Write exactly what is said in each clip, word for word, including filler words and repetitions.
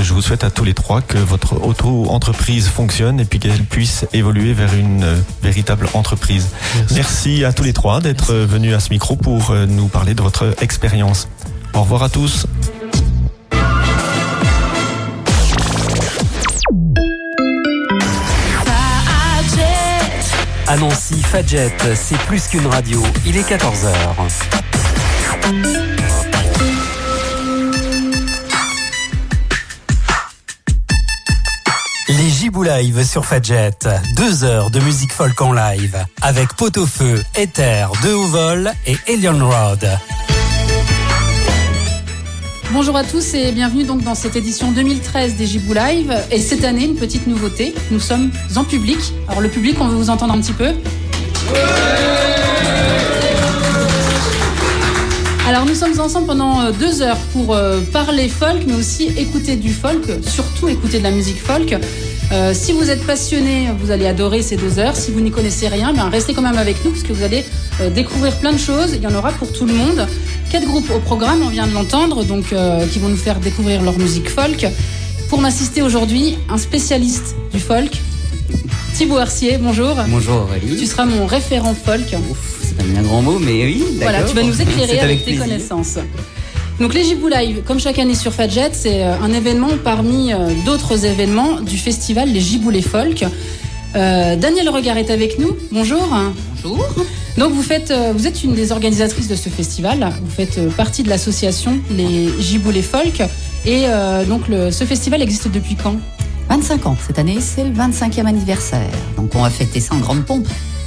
je vous souhaite à tous les trois que votre auto-entreprise fonctionne et puis qu'elle puisse évoluer vers une euh, véritable entreprise. Merci. Merci à tous les trois d'être Merci. venus à ce micro pour euh, nous parler de votre expérience. Au revoir à tous. À Nancy, Fadjet, c'est plus qu'une radio. Il est quatorze heures. Les Gibou Live sur Fadjet. Deux heures de musique folk en live. Avec Pot-au-Feu, Ether, De Haut Vol et Elion Rod. Bonjour à tous et bienvenue donc dans cette édition deux mille treize des Gibou Live. Et cette année, une petite nouveauté, nous sommes en public. Alors le public, on veut vous entendre un petit peu. Alors nous sommes ensemble pendant deux heures pour euh, parler folk, mais aussi écouter du folk, surtout écouter de la musique folk. Euh, si vous êtes passionné, vous allez adorer ces deux heures. Si vous n'y connaissez rien, bien restez quand même avec nous parce que vous allez euh, découvrir plein de choses. Il y en aura pour tout le monde. Quatre groupes au programme, on vient de l'entendre, donc euh, qui vont nous faire découvrir leur musique folk. Pour m'assister aujourd'hui, un spécialiste du folk, Thibaut Arcier, bonjour. Bonjour Aurélie. Tu seras mon référent folk. Ouf, c'est pas un grand mot, mais oui, d'accord. Voilà, tu vas nous éclairer avec, avec tes plaisir. connaissances. Donc les Gibou Live, comme chaque année sur Fadjet, c'est un événement parmi d'autres événements du festival Les Giboulées Folk. Euh, Daniel Regard est avec nous. Bonjour. Bonjour. Donc vous faites, vous êtes une des organisatrices de ce festival. Vous faites partie de l'association Les Giboulées Folk. Et euh, donc le, ce festival existe depuis quand ? vingt-cinq ans. Cette année, c'est le vingt-cinquième anniversaire. Donc on va fêter ça en grande pompe.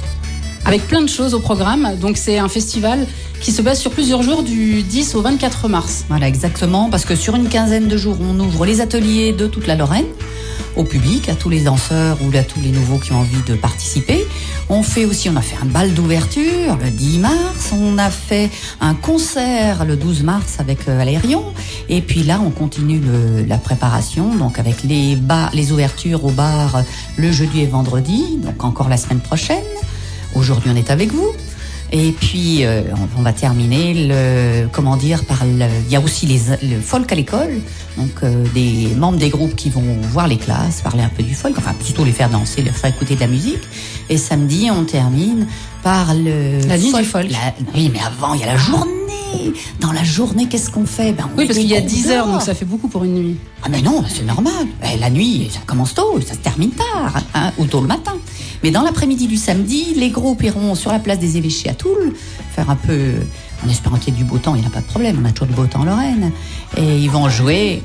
Avec plein de choses au programme. Donc c'est un festival qui se base sur plusieurs jours du dix au vingt-quatre mars. Voilà, exactement. Parce que sur une quinzaine de jours, on ouvre les ateliers de toute la Lorraine au public, à tous les danseurs ou à tous les nouveaux qui ont envie de participer. On fait aussi, on a fait un bal d'ouverture le dix mars. On a fait un concert le douze mars avec Valérion. Et puis là, on continue le, la préparation, donc avec les, bas, les ouvertures au bar le jeudi et vendredi, donc encore la semaine prochaine. Aujourd'hui, on est avec vous. Et puis, euh, on, on va terminer le, comment dire, par le, il y a aussi les, le folk à l'école. Donc, euh, des membres des groupes qui vont voir les classes, parler un peu du folk, enfin, plutôt les faire danser, leur faire écouter de la musique. Et samedi, on termine par le... La nuit folk, du folk. La, oui, mais avant, il y a la journée. Dans la journée, qu'est-ce qu'on fait? Ben, on Oui, parce qu'il y a dix heures, dort. donc ça fait beaucoup pour une nuit. Ah mais non, c'est normal. Eh, la nuit, ça commence tôt, ça se termine tard, hein, ou tôt le matin. Mais dans l'après-midi du samedi, les groupes iront sur la place des Évêchés à Toul, faire un peu, en espérant qu'il y ait du beau temps, il n'y a pas de problème, on a toujours du beau temps en Lorraine. Et ils vont jouer.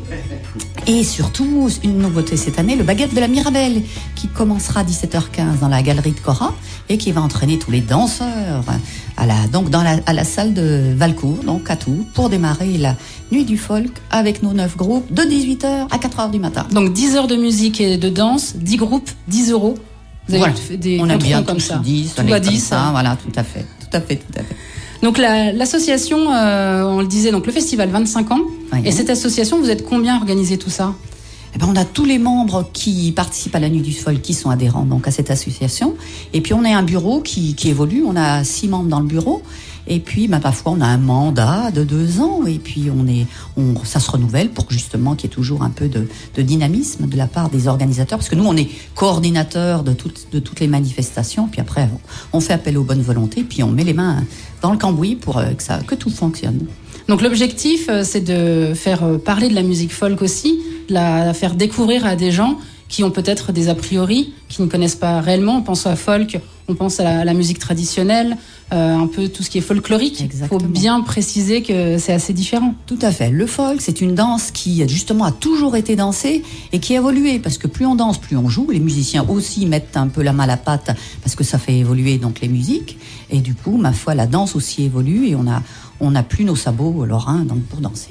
Et surtout, une nouveauté cette année, le Baguette de la Mirabelle, qui commencera à dix-sept heures quinze dans la galerie de Cora, et qui va entraîner tous les danseurs à la, donc dans la, à la salle de Valcourt, donc à Toul, pour démarrer la nuit du folk avec nos neuf groupes de dix-huit heures à quatre heures du matin. Donc dix heures de musique et de danse, dix groupes, dix euros. Vous avez Voilà. fait des On aime bien comme ça. dix, Tout à dix. ça, voilà, tout à fait, tout à fait, tout à fait. Donc la, l'association, euh, on le disait, donc le festival vingt-cinq ans. Oui. Et cette association, vous êtes combien à organiser tout ça ? Eh ben, on a tous les membres qui participent à la Nuit du Folk qui sont adhérents donc à cette association. Et puis on a un bureau qui, qui évolue. On a six membres dans le bureau. Et puis, bah, parfois, on a un mandat de deux ans. Et puis, on est, on, ça se renouvelle pour justement qu'il y ait toujours un peu de, de dynamisme de la part des organisateurs. Parce que nous, on est coordinateurs de toutes, de toutes les manifestations. Puis après, on fait appel aux bonnes volontés. Puis on met les mains dans le cambouis pour que, ça, que tout fonctionne. Donc l'objectif, c'est de faire parler de la musique folk aussi, de la faire découvrir à des gens qui ont peut-être des a priori, qui ne connaissent pas réellement. On pense à folk, on pense à la, à la musique traditionnelle, euh, un peu tout ce qui est folklorique. Il faut bien préciser que c'est assez différent. Tout à fait. Le folk, c'est une danse qui justement a toujours été dansée et qui a évolué, parce que plus on danse, plus on joue. Les musiciens aussi mettent un peu la main à la pâte parce que ça fait évoluer donc les musiques. Et du coup, ma foi, la danse aussi évolue et on a on n'a plus nos sabots lorrains donc pour danser.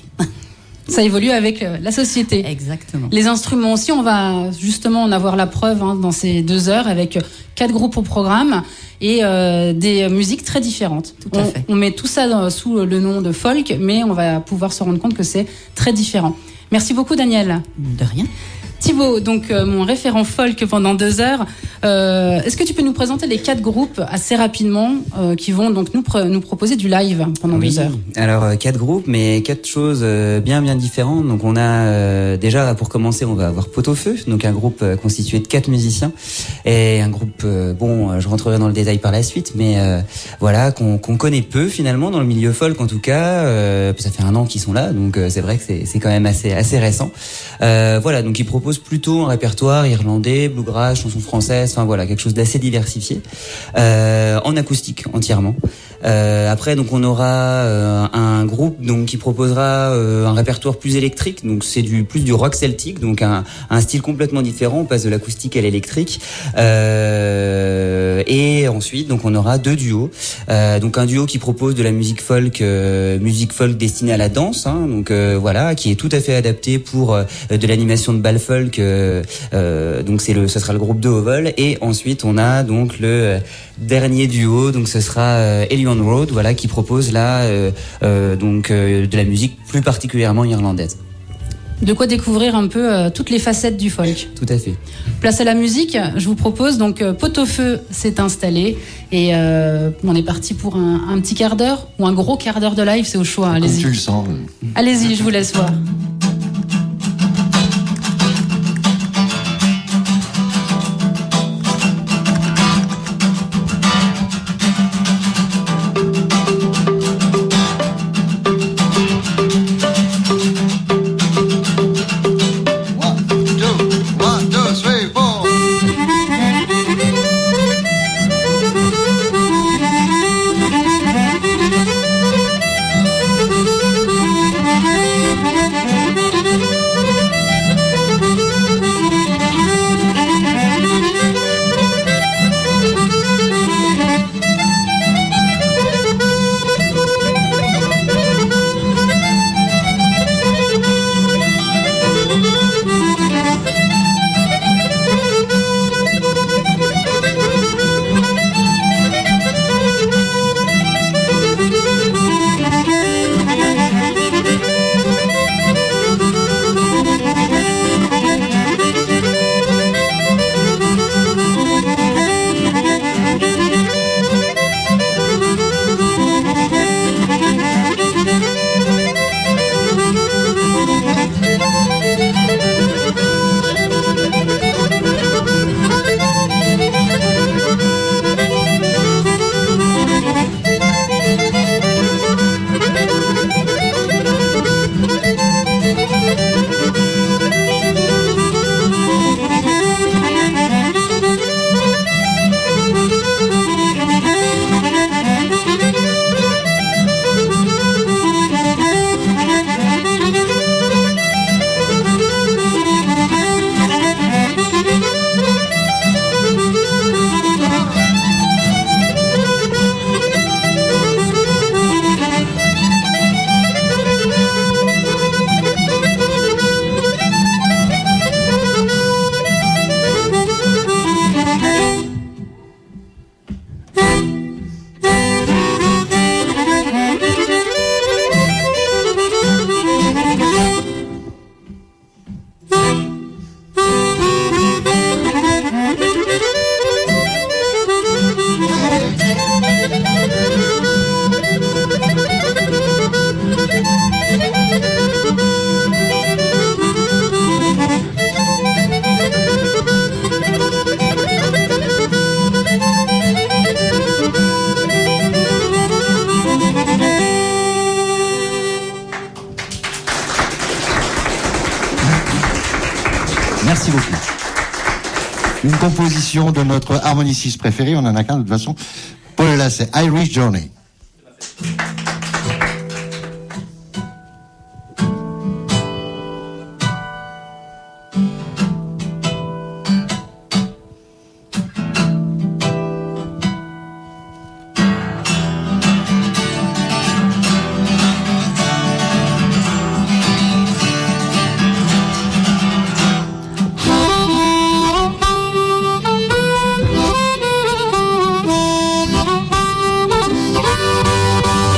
Ça évolue avec la société. Exactement. Les instruments aussi, on va justement en avoir la preuve hein, dans ces deux heures avec quatre groupes au programme et euh, des musiques très différentes. Tout à on, fait. On met tout ça dans, sous le nom de folk, mais on va pouvoir se rendre compte que c'est très différent. Merci beaucoup, Daniel. De rien. Thibaut, donc euh, mon référent folk pendant deux heures, euh, est-ce que tu peux nous présenter les quatre groupes assez rapidement euh, qui vont donc nous, pr- nous proposer du live pendant Oui. deux heures? Alors euh, quatre groupes, mais quatre choses euh, bien bien différentes. Donc on a euh, déjà pour commencer, on va avoir Pot-au-Feu, donc un groupe euh, constitué de quatre musiciens et un groupe euh, bon, euh, je rentrerai dans le détail par la suite, mais euh, voilà qu'on, qu'on connaît peu finalement dans le milieu folk en tout cas. Euh, ça fait un an qu'ils sont là, donc euh, c'est vrai que c'est, c'est quand même assez assez récent. Euh, voilà, donc ils proposent plutôt un répertoire irlandais, bluegrass, chansons françaises, enfin voilà, quelque chose d'assez diversifié, euh, en acoustique entièrement. Euh, après, donc on aura euh, un groupe donc qui proposera euh, un répertoire plus électrique, donc c'est du plus du rock celtique, donc un, un style complètement différent. On passe de l'acoustique à l'électrique. Euh, et ensuite, donc on aura deux duos. Euh, donc un duo qui propose de la musique folk, euh, musique folk destinée à la danse, hein, donc euh, voilà, qui est tout à fait adapté pour euh, de l'animation de bal folk. Euh, euh, donc c'est le, ce sera le groupe de haut vol. Et ensuite, on a donc le euh, dernier duo, donc ce sera euh, Elion Road, voilà, qui propose là euh, euh, donc euh, de la musique plus particulièrement irlandaise. De quoi découvrir un peu euh, toutes les facettes du folk. Tout à fait. Place à la musique, je vous propose donc euh, Pot-au-Feu s'est installé et euh, on est parti pour un, un petit quart d'heure ou un gros quart d'heure de live, c'est au choix. Comme Allez-y. tu le sens. Allez-y, je vous laisse voir. Merci beaucoup. Une composition de notre harmoniciste préféré, on en a qu'un de toute façon. Paul est là, c'est Irish Journey. Thank you.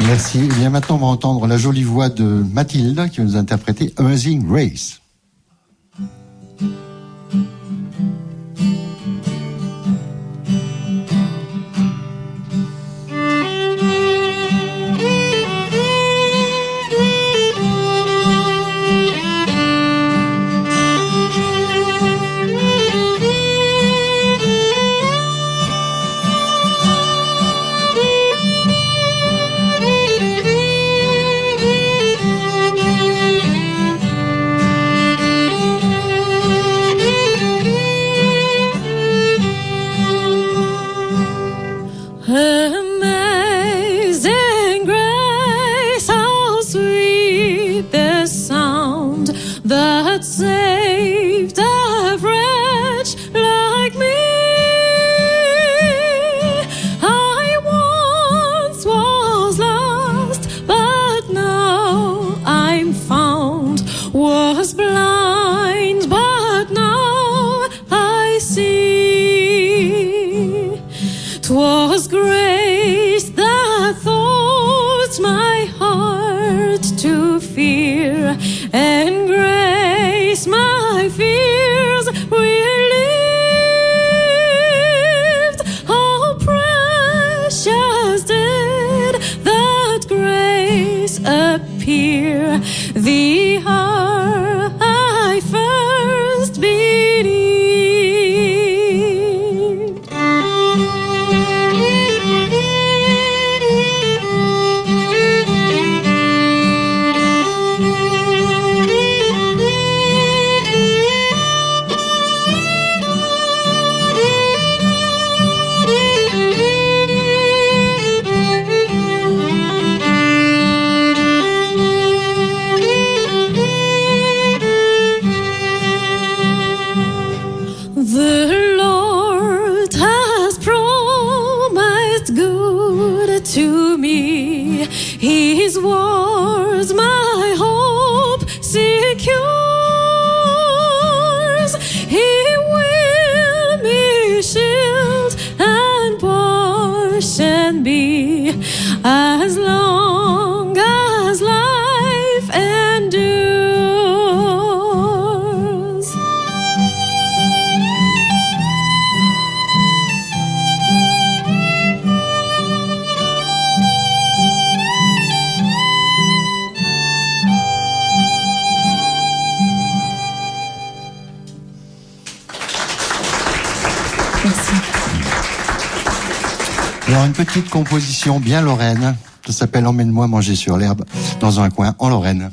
Merci. Et bien maintenant, on va entendre la jolie voix de Mathilde qui va nous interpréter Amazing Grace. Alors une petite composition bien lorraine, ça s'appelle Emmène-moi manger sur l'herbe dans un coin en Lorraine.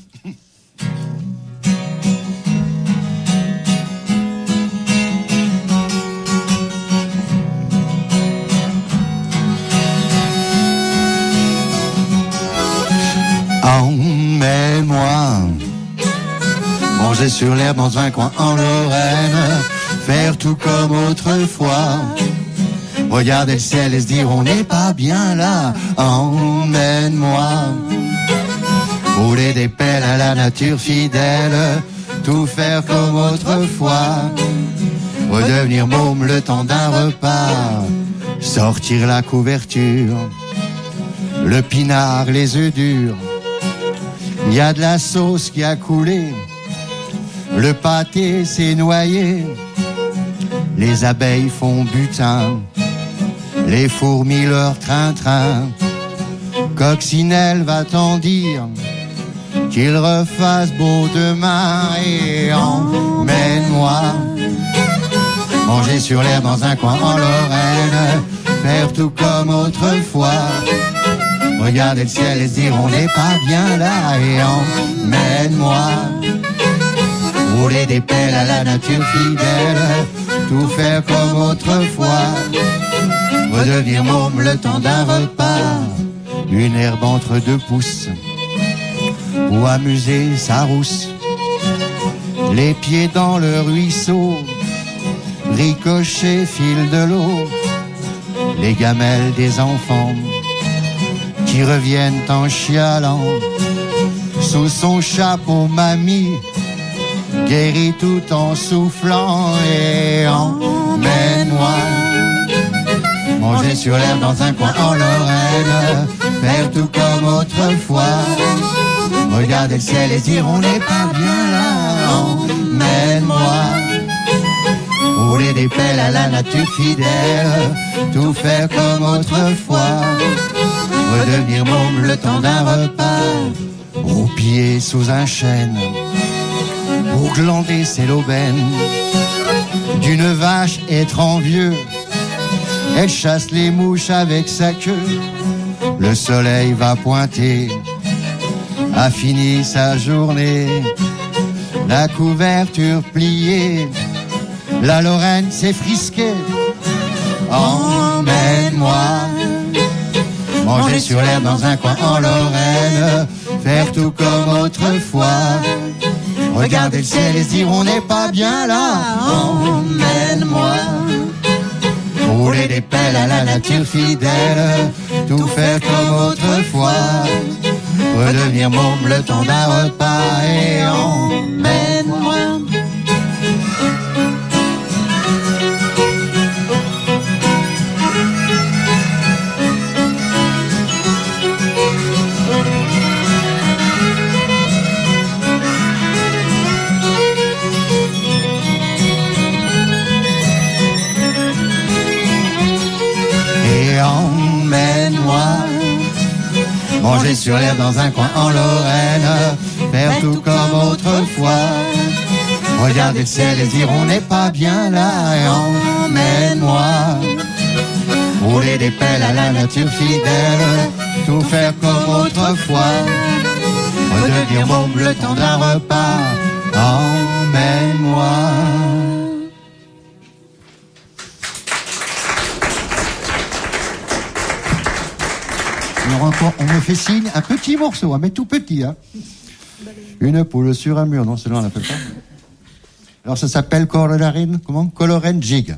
Emmène-moi manger sur l'herbe dans un coin en Lorraine, faire tout comme autrefois. Regarder le ciel et se dire on n'est pas bien là. Emmène-moi rouler des pelles à la nature fidèle, tout faire comme autrefois, redevenir môme le temps d'un repas, sortir la couverture, le pinard, les œufs durs. Il y a de la sauce qui a coulé, le pâté s'est noyé, les abeilles font butin, les fourmis leur train-train. Coccinelle va t'en dire qu'il refasse beau demain. Et emmène-moi manger sur l'herbe dans un coin en Lorraine, faire tout comme autrefois, regarder le ciel et se dire on n'est pas bien là. Et emmène-moi rouler des pelles à la nature fidèle, tout faire comme autrefois, redevenir môme le temps d'un repas, une herbe entre deux pouces, ou amuser sa rousse, les pieds dans le ruisseau, ricochet fil de l'eau, les gamelles des enfants qui reviennent en chialant, sous son chapeau mamie, guérit tout en soufflant. Et emmène-moi manger sur l'herbe dans un coin en Lorraine, faire tout comme autrefois. Regarder le ciel et dire on n'est pas bien là, emmène-moi. Rouler des pelles à la nature fidèle, tout faire comme autrefois. Redevenir môme le temps d'un repas, aux pieds sous un chêne, pour glander c'est l'aubaine d'une vache être envieux. Elle chasse les mouches avec sa queue, le soleil va pointer, a fini sa journée, la couverture pliée, la Lorraine s'est frisquée. Emmène-moi manger sur l'herbe dans un coin en Lorraine, faire tout comme autrefois. Regarder le ciel et se dire on n'est pas bien là. Emmène-moi rouler des pelles à la nature fidèle, tout faire comme autrefois. Redevenir môme le temps d'un repas et emmène-moi. Manger sur l'herbe dans un coin en Lorraine, faire tout comme autrefois. Regarder le ciel et dire on n'est pas bien là. Et emmène-moi rouler des pelles à la nature fidèle, tout faire comme autrefois. Redevenir môme le temps d'un repas. Emmène-moi. Alors encore, on me fait signe, un petit morceau, hein, mais tout petit. Hein. Une poule sur un mur, non, c'est là on l'appelle pas. Alors ça s'appelle Colorane, comment Colorane Jig.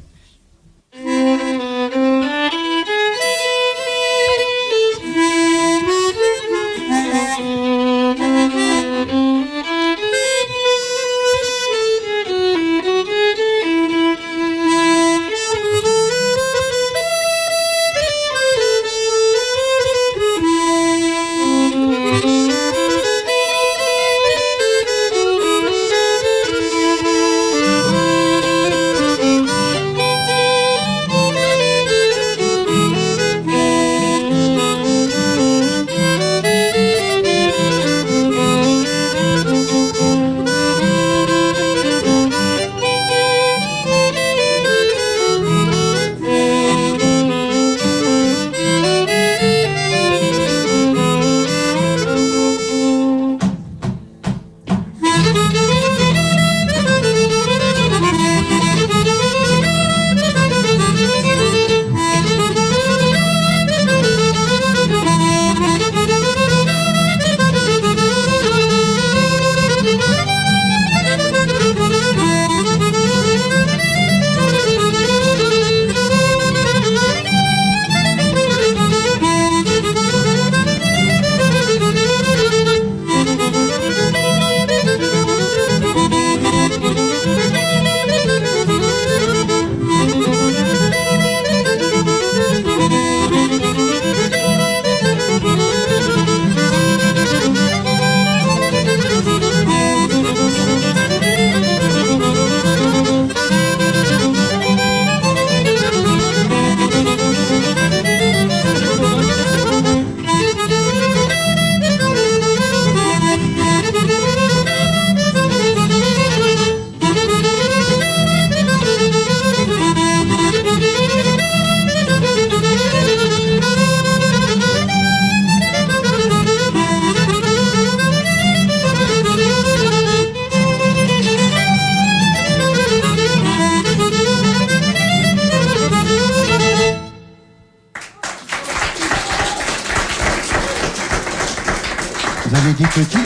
Dit petit.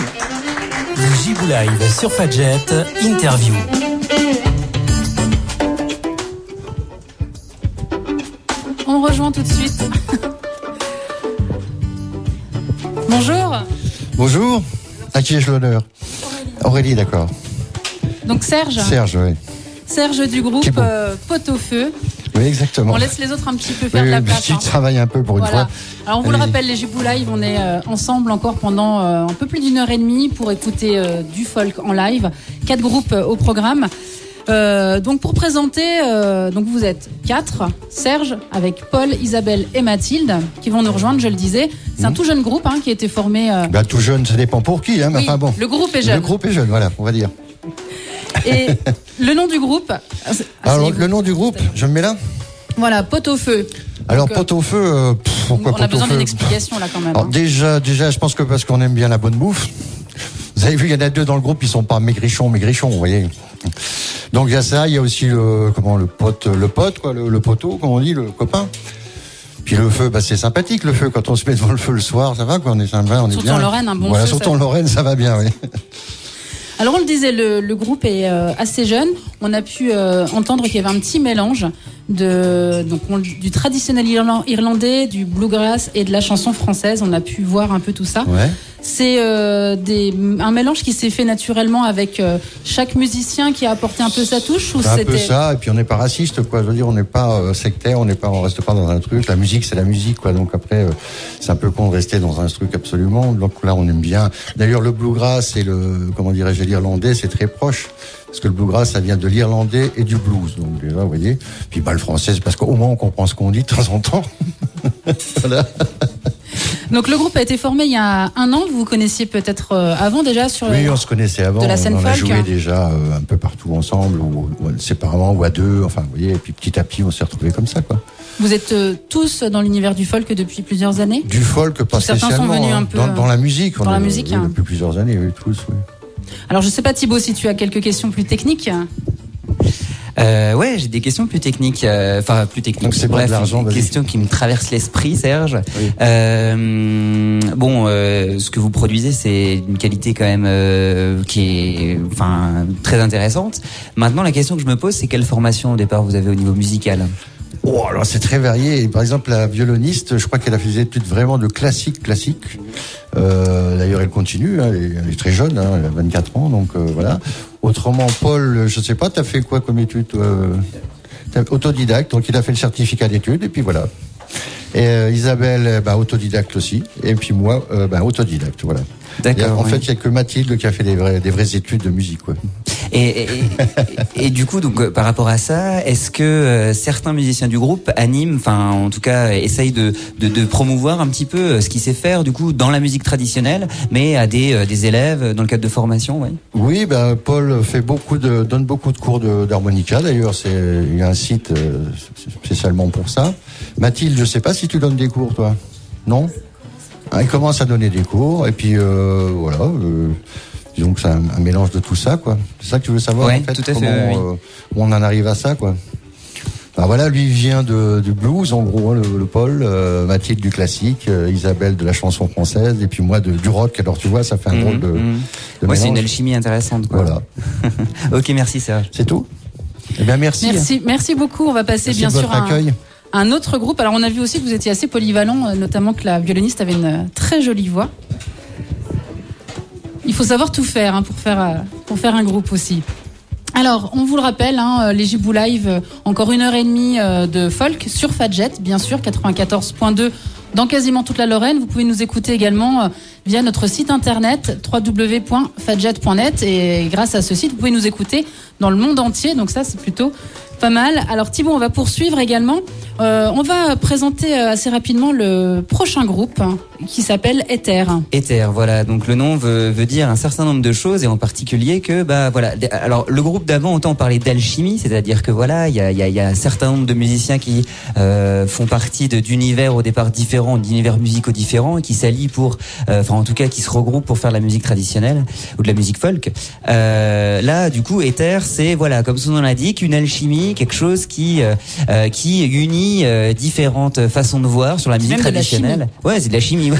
Le Gibou Live sur Fadjet, interview. On rejoint tout de suite. Bonjour. Bonjour. À qui ai-je l'honneur? Aurélie, Aurélie d'accord. Donc Serge. Serge, oui. Serge du groupe euh, Pot-au-Feu. Oui, exactement. On laisse les autres un petit peu faire oui, de la oui, place. Tu hein. travailles un peu pour une Voilà. fois. Alors on vous Allez-y. le rappelle, les Gibou Live, on est euh, ensemble encore pendant euh, un peu plus d'une heure et demie pour écouter euh, du folk en live. Quatre groupes euh, au programme. Euh, donc pour présenter, euh, donc vous êtes quatre, Serge avec Paul, Isabelle et Mathilde qui vont nous rejoindre, je le disais. C'est mmh. un tout jeune groupe hein, qui a été formé. Euh... Bah, tout jeune, ça dépend pour qui, hein, mais oui, enfin bon. Le groupe est jeune. Le groupe est jeune, voilà, on va dire. Et le nom du groupe. Alors le nom du groupe, je me mets là. Voilà, Pot au feu. Alors donc, pot au feu, euh, pff, pourquoi on pot a besoin au feu d'une explication là quand même. Alors hein. déjà, déjà, je pense que parce qu'on aime bien la bonne bouffe. Vous avez vu, il y en a deux dans le groupe, ils sont pas maigrichons, maigrichons, vous voyez. Donc il y a ça, il y a aussi le comment le pote, le pote quoi, le, le poteau, comme on dit, le copain. Puis le feu, bah c'est sympathique le feu quand on se met devant le feu le soir, ça va quoi, on est sympa, on est surtout bien. Surtout en Lorraine, un bon voilà, feu. Surtout ça... en Lorraine, ça va bien, oui. Alors on le disait, le, le groupe est euh, assez jeune. On a pu euh, entendre qu'il y avait un petit mélange de donc on, du traditionnel irlandais, du bluegrass et de la chanson française. On a pu voir un peu tout ça. Ouais. C'est euh, des, un mélange qui s'est fait naturellement avec euh, chaque musicien qui a apporté un peu sa touche. Ou c'est un c'était... peu ça. Et puis on n'est pas raciste, quoi. Je veux dire, on n'est pas euh, sectaire, on n'est pas, on reste pas dans un truc. La musique, c'est la musique, quoi. Donc après, euh, c'est un peu con de rester dans un truc absolument. Donc là, on aime bien. D'ailleurs, le bluegrass et le, comment dirais-je, l'irlandais, c'est très proche. Parce que le bluegrass, ça vient de l'irlandais et du blues. Donc déjà, vous voyez. Puis bah, le français, c'est parce qu'au moins on comprend ce qu'on dit de temps en temps. Voilà. Donc le groupe a été formé il y a un an. Vous vous connaissiez peut-être euh, avant déjà sur. Oui, on se connaissait avant. De la scène on a folk. joué déjà euh, un peu partout ensemble, ou, ou séparément, ou à deux. Enfin, vous voyez. Et puis petit à petit, on s'est retrouvés comme ça, quoi. Vous êtes euh, tous dans l'univers du folk depuis plusieurs années. Du folk, pas Certains spécialement. sont venus hein. un peu dans, dans la musique. Dans on la est, musique. Oui, hein. depuis plusieurs années, oui, tous. Oui. Alors je sais pas Thibaut si tu as quelques questions plus techniques. Euh, ouais, j'ai des questions plus techniques, enfin euh, plus techniques. Donc c'est bref, pas de l'argent, des questions qui me traversent l'esprit, Serge. Oui. Euh, bon, euh, ce que vous produisez, c'est une qualité quand même euh, qui est, enfin, très intéressante. Maintenant, la question que je me pose, c'est quelle formation au départ vous avez au niveau musical? Oh, alors c'est très varié. Par exemple, la violoniste, je crois qu'elle a fait des études vraiment de classique, classique. Euh, d'ailleurs, elle continue. Hein, elle, est, elle est très jeune, hein, elle a vingt-quatre ans, donc euh, voilà. Autrement, Paul, je sais pas, t'as fait quoi comme étude toi? T'as autodidacte, donc il a fait le certificat d'études, et puis voilà. Et euh, Isabelle, bah, autodidacte aussi. Et puis moi, euh, bah, autodidacte, voilà. D'accord. En oui. fait, il y a que Mathilde qui a fait des vraies, des vraies études de musique, quoi. Et, et, et, et du coup, donc par rapport à ça, est-ce que euh, certains musiciens du groupe animent, enfin en tout cas essayent de, de, de promouvoir un petit peu ce qu'ils savent faire du coup dans la musique traditionnelle, mais à des, euh, des élèves dans le cadre de formation, ouais. Oui, ben Paul fait beaucoup de donne beaucoup de cours de, d'harmonica. D'ailleurs, c'est il y a un site euh, spécialement pour ça. Mathilde, je sais pas si tu donnes des cours, toi. Non. Elle commence à donner des cours et puis euh, voilà. Euh, disons que c'est un, un mélange de tout ça, quoi. C'est ça que tu veux savoir, ouais, en fait, tout à comment fait, oui. euh, on en arrive à ça, quoi. Ben voilà, lui il vient de, du blues, en gros, hein, le, le Paul, euh, Mathilde du classique, euh, Isabelle de la chanson française, et puis moi de, du rock. Alors tu vois, ça fait un Mmh, drôle de, mmh. de Ouais, c'est une mélange. alchimie intéressante, quoi. Voilà. Ok, merci Serge. C'est tout. Eh bien, merci. Merci, merci beaucoup. On va passer Merci bien de sûr votre à un, accueil. un autre groupe. Alors on a vu aussi que vous étiez assez polyvalent, euh, notamment que la violoniste avait une euh, très jolie voix. Il faut savoir tout faire hein, pour faire euh, pour faire un groupe aussi. Alors, on vous le rappelle, hein, les Gibou Live, euh, encore une heure et demie euh, de folk sur Fadjet, bien sûr, quatre-vingt-quatorze point deux dans quasiment toute la Lorraine. Vous pouvez nous écouter également euh, via notre site internet w w w point fadjet point net et grâce à ce site, vous pouvez nous écouter dans le monde entier. Donc ça, c'est plutôt pas mal. Alors Thibaut, on va poursuivre également. Euh, on va présenter euh, assez rapidement le prochain groupe hein, qui s'appelle Ether. Ether, voilà. Donc le nom veut, veut dire un certain nombre de choses et en particulier que, bah voilà. Alors le groupe d'avant, autant parler d'alchimie, c'est-à-dire que voilà, il y a, il y a, il y a un certain nombre de musiciens qui euh, font partie de, d'univers au départ différents, d'univers musicaux différents et qui s'allient pour, euh, enfin en tout cas qui se regroupent pour faire de la musique traditionnelle ou de la musique folk. Euh, là, du coup, Ether, c'est voilà, comme son nom l'indique, une alchimie, quelque chose qui euh, qui unit euh, différentes façons de voir sur la musique Même traditionnelle. Ouais, c'est de la chimie, oui.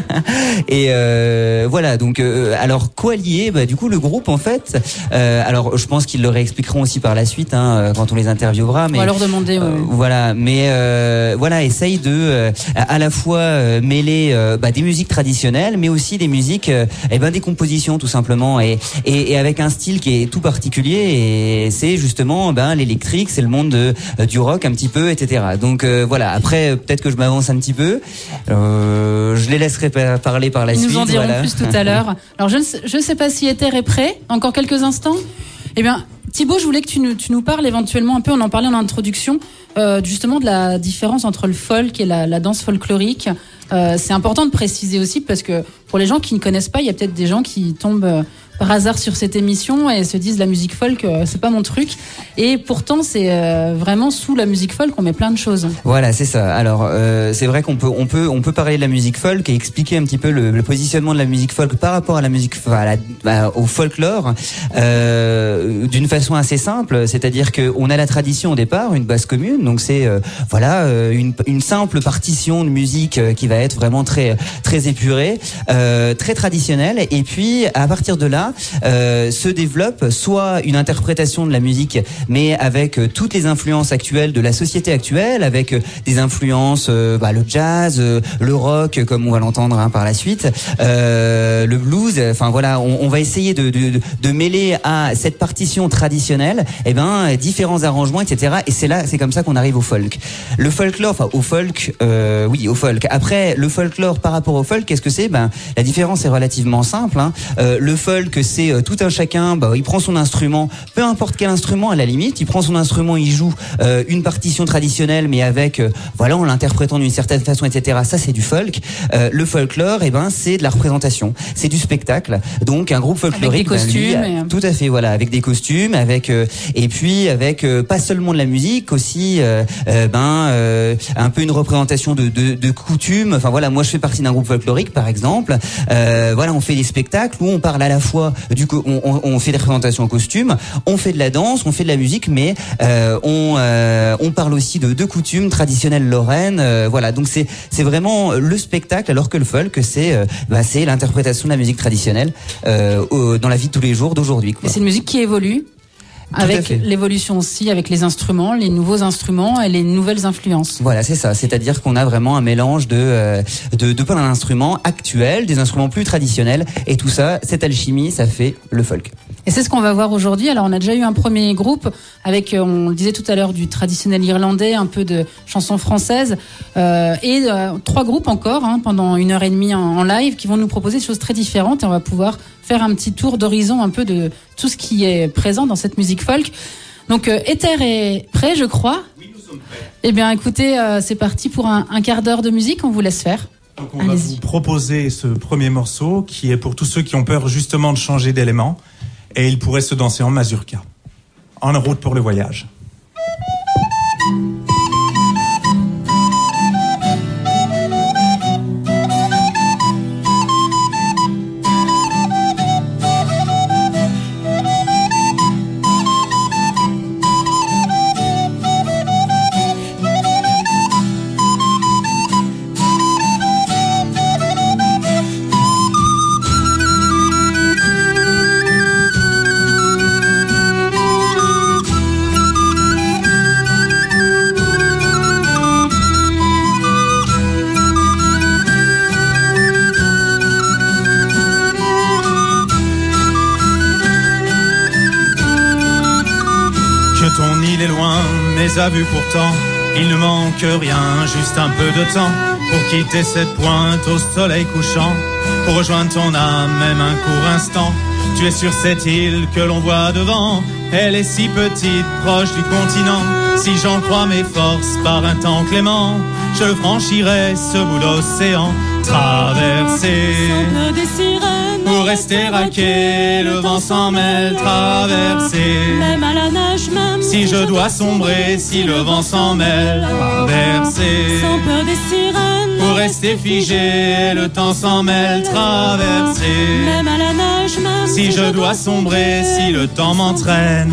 Et euh, voilà, donc euh, alors quoi lier bah, du coup le groupe en fait, euh, alors je pense qu'ils le réexpliqueront aussi par la suite hein, quand on les interviewera. Mais on va leur demander. euh, ouais. Voilà, mais euh, voilà, essaye de euh, à la fois euh, mêler euh, bah, des musiques traditionnelles, mais aussi des musiques, euh, et ben des compositions tout simplement, et, et et avec un style qui est tout particulier. Et c'est justement ben l'électrique, c'est le monde de, euh, du rock un petit peu, et cetera. Donc euh, voilà. Après peut-être que je m'avance un petit peu. Euh, je les laisserai parler par la Ils suite. Ils nous en diront voilà. plus tout à l'heure. Alors je ne sais, je sais pas si Ether est prêt. Encore quelques instants. Eh bien, Thibaut, je voulais que tu nous, tu nous parles éventuellement un peu, on en parlait en introduction, euh, justement de la différence entre le folk et la, la danse folklorique. Euh, c'est important de préciser aussi parce que pour les gens qui ne connaissent pas, il y a peut-être des gens qui tombent euh, par hasard sur cette émission et se disent la musique folk, euh, c'est pas mon truc. Et pourtant, c'est euh, vraiment sous la musique folk, on met plein de choses. Voilà, c'est ça. Alors, euh, c'est vrai qu'on peut, on peut, on peut parler de la musique folk et expliquer un petit peu le, le positionnement de la musique folk par rapport à la musique, à la, à, au folklore, euh, d'une façon assez simple. C'est-à-dire que on a la tradition au départ, une base commune. Donc c'est, euh, voilà, euh, une, une simple partition de musique euh, qui va être vraiment très, très épurée, euh, très traditionnelle. Et puis, à partir de là, euh, se développe soit une interprétation de la musique, mais avec euh, toutes les influences actuelles de la société actuelle, avec euh, des influences, euh, bah, le jazz, euh, le rock, comme on va l'entendre hein, par la suite, euh, le blues. Enfin voilà, on, on va essayer de, de, de mêler à cette partition traditionnelle, eh ben différents arrangements, et cetera. Et c'est là, c'est comme ça qu'on arrive au folk. Le folklore, enfin au folk, euh, oui, au folk. Après, le folklore par rapport au folk, qu'est-ce que c'est? Ben la différence est relativement simple. Hein. Euh, le folk, c'est euh, tout un chacun. Bah, il prend son instrument, peu importe quel instrument à la limite. Il prend son instrument, il joue euh, une partition traditionnelle, mais avec, euh, voilà, en l'interprétant d'une certaine façon, et cetera. Ça, c'est du folk. Euh, le folklore, eh ben, c'est de la représentation, c'est du spectacle. Donc, un groupe folklorique, avec des costumes, ben, lui, et... tout à fait, voilà, avec des costumes, avec euh, et puis avec euh, pas seulement de la musique, aussi, euh, euh, ben, euh, un peu une représentation de, de, de coutumes. Enfin voilà, moi, je fais partie d'un groupe folklorique, par exemple. Euh, voilà, on fait des spectacles où on parle à la fois du, on, on, on fait des représentations en costume, on fait de la danse, on fait de la musique, mais euh, on, euh, on parle aussi de, de coutumes traditionnelles lorraines. Euh, voilà, donc c'est, c'est vraiment le spectacle, alors que le folk, c'est, euh, bah, c'est l'interprétation de la musique traditionnelle euh, au, dans la vie de tous les jours d'aujourd'hui, quoi. Et c'est une musique qui évolue. Tout avec l'évolution aussi, avec les instruments, les nouveaux instruments et les nouvelles influences. Voilà, c'est ça. C'est-à-dire qu'on a vraiment un mélange de euh, de, de plein d'instruments actuels, des instruments plus traditionnels, et tout ça, cette alchimie, ça fait le folk. Et c'est ce qu'on va voir aujourd'hui. Alors, on a déjà eu un premier groupe avec, on le disait tout à l'heure, du traditionnel irlandais, un peu de chansons françaises, euh, et euh, trois groupes encore, hein, pendant une heure et demie en, en live, qui vont nous proposer des choses très différentes, et on va pouvoir faire un petit tour d'horizon un peu de tout ce qui est présent dans cette musique folk. Donc, euh, Ether est prêt, je crois. Oui, nous sommes prêts. Eh bien, écoutez, euh, c'est parti pour un, un quart d'heure de musique. On vous laisse faire. Donc, on Allez-y. va vous proposer ce premier morceau qui est pour tous ceux qui ont peur justement de changer d'élément. Et il pourrait se danser en mazurka. En route pour le voyage. À vue pourtant, il ne manque rien, juste un peu de temps pour quitter cette pointe au soleil couchant, pour rejoindre ton âme, même un court instant. Tu es sur cette île que l'on voit devant, elle est si petite, proche du continent. Si j'en crois mes forces, par un temps clément, je franchirai ce bout d'océan, traverser. Sans peur des sirènes, pour rester raqué, le vent s'en mêle, traverser. Même à la nage, même si je dois sombrer, si le vent s'en mêle, traverser. Sans peur des sirènes, pour rester figé, le temps s'en mêle, traverser. Même à la nage, même si je dois sombrer, si le temps m'entraîne.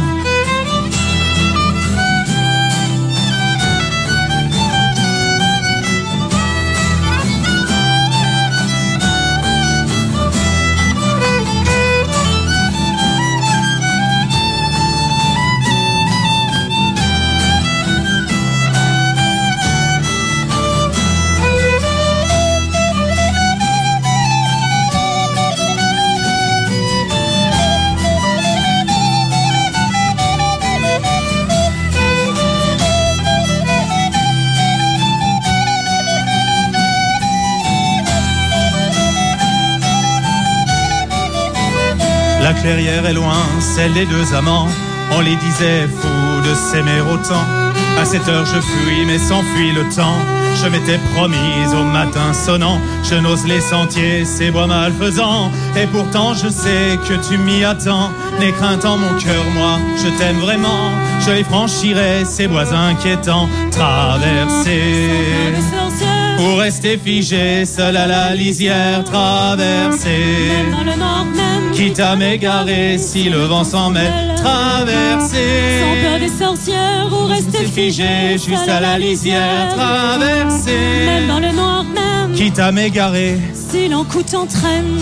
clairière est loin, celle des deux amants. On les disait fous de s'aimer autant. À cette heure je fuis, mais s'enfuit le temps. Je m'étais promise au matin sonnant. Je n'ose les sentiers, ces bois malfaisants. Et pourtant je sais que tu m'y attends. N'aie crainte en mon cœur, moi, je t'aime vraiment. Je les franchirai, ces bois inquiétants. Traverser pour rester figé, seul à la lisière. Traverser, Même dans le nord même, quitte à m'égarer si le vent s'en mêle. Traverser, sans peur des sorcières ou rester figé juste à la lisière. Traverser, Même dans le noir même, quitte à m'égarer. si l'encou t'entraîne.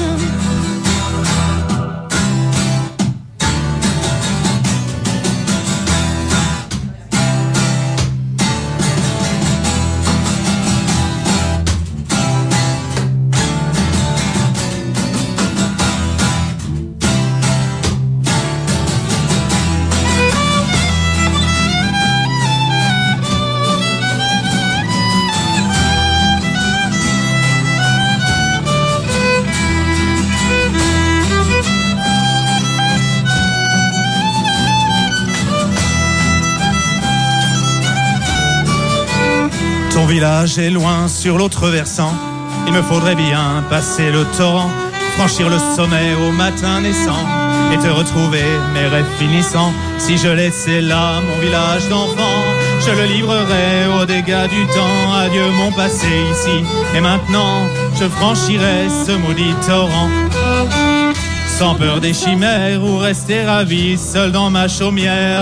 Ton village est loin sur l'autre versant. Il me faudrait bien passer le torrent, franchir le sommet au matin naissant et te retrouver, mes rêves finissants. Si je laissais là mon village d'enfant, je le livrerais aux dégâts du temps. Adieu mon passé ici et maintenant, je franchirais ce maudit torrent. Sans peur des chimères ou rester ravi seul dans ma chaumière.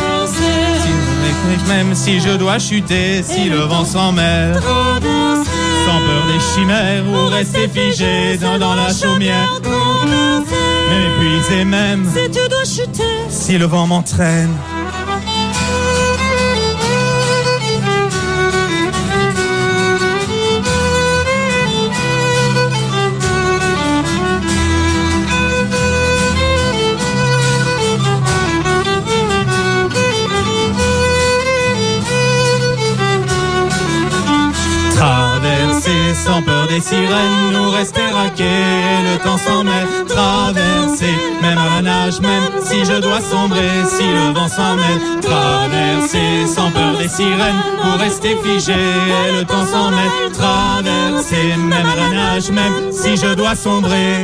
Même si je dois chuter, si le vent s'en mêle. Sans peur des chimères ou rester figé dans, dans la chaumière. M'épuiser même, Si tu dois chuter, si le vent m'entraîne. Traverser sans peur des sirènes, nous rester raqués, le temps s'en mêle. Traverser, même à la nage, même si je dois sombrer, si le vent s'en mêle. Traverser sans peur des sirènes, ou rester figé, le temps s'en mêle. Traverser, même à la nage, même si je dois sombrer.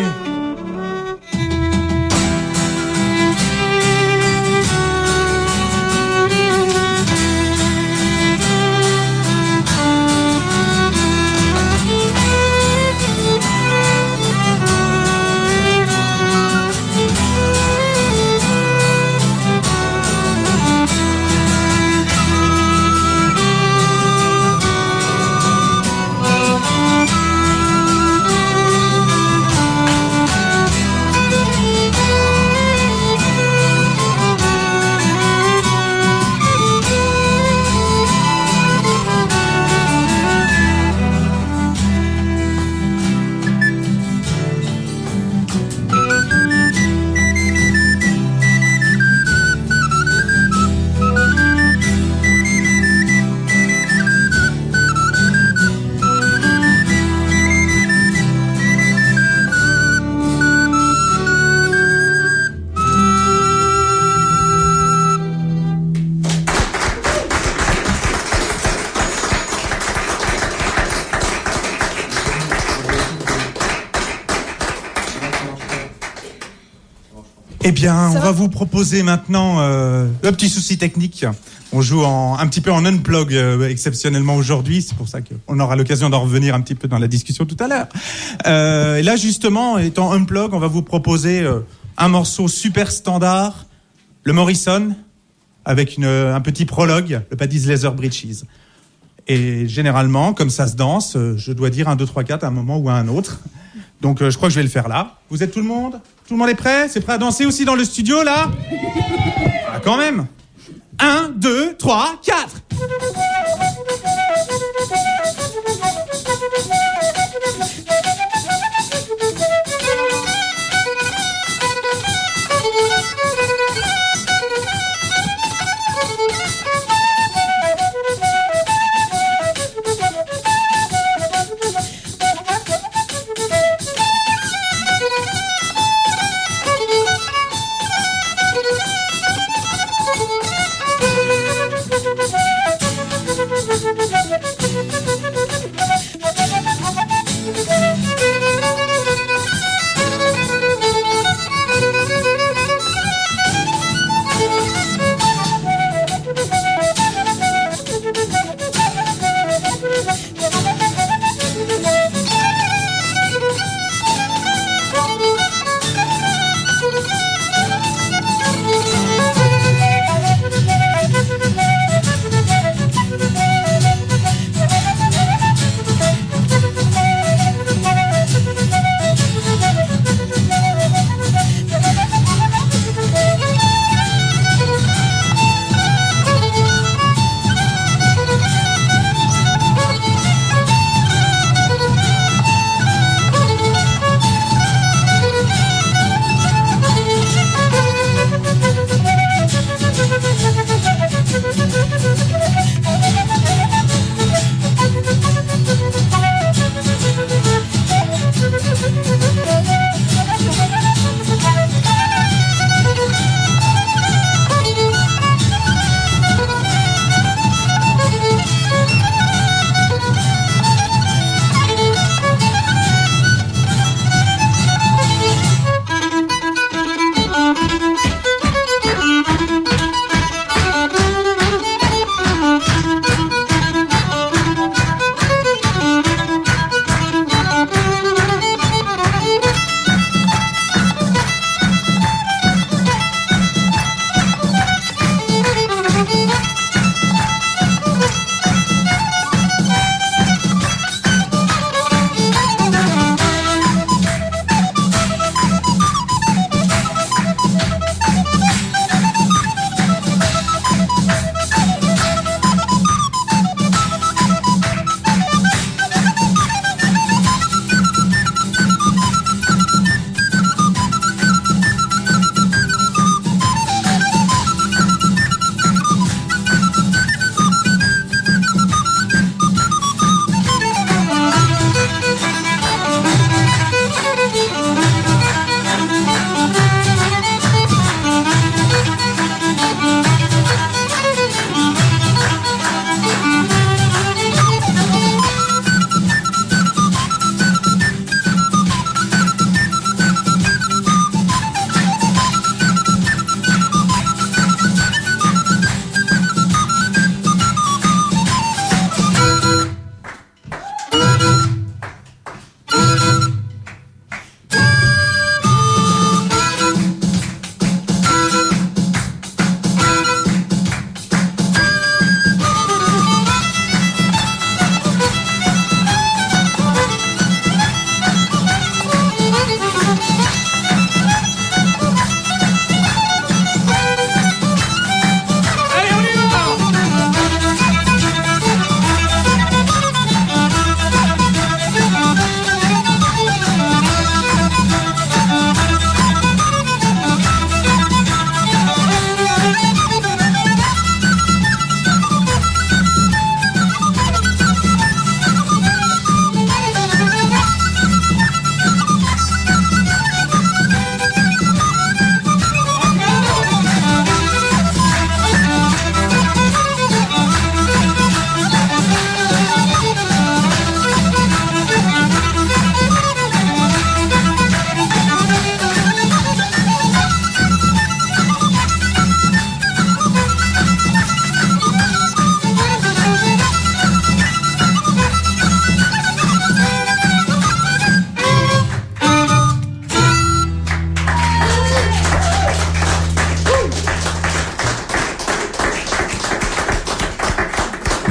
Eh bien, on va vous proposer maintenant euh, le petit souci technique. On joue en, un petit peu en unplug euh, exceptionnellement aujourd'hui. C'est pour ça qu'on aura l'occasion d'en revenir un petit peu dans la discussion tout à l'heure. Euh, et là, justement, étant unplug, on va vous proposer euh, un morceau super standard, le Morrison, avec une, un petit prologue, le Paddy's Leather Breeches. Et généralement, comme ça se danse, euh, je dois dire un, deux, trois, quatre à un moment ou à un autre. Donc, euh, je crois que je vais le faire là. Vous êtes tout le monde ? Tout le monde est prêt ? C'est prêt à danser aussi dans le studio, là ? Ah, quand même ! Un, deux, trois, quatre.